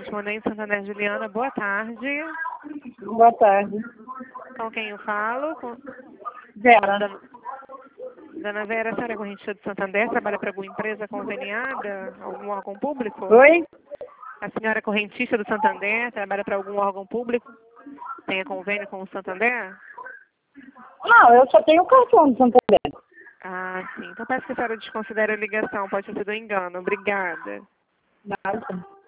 correspondente Santander Juliana, boa tarde. Boa tarde. Com quem eu falo? Vera. Dona Vera, a senhora é correntista de Santander, trabalha para alguma empresa conveniada, algum órgão público? Oi? A senhora é correntista do Santander, trabalha para algum órgão público? Tem convênio com o Santander? Não, eu só tenho o cartão do Santander. Ah, sim. Então peço que a senhora desconsidere a ligação, pode ter sido um engano. Obrigada. Nada.